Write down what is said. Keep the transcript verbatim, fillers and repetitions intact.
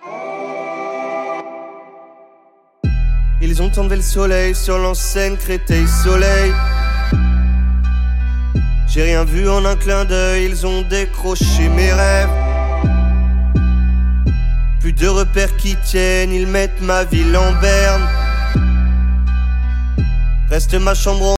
Ils ont enlevé le soleil sur l'enseigne Créteil-Soleil. J'ai rien vu en un clin d'œil, ils ont décroché mes rêves. Plus de repères qui tiennent, ils mettent ma ville en berne. Reste ma chambre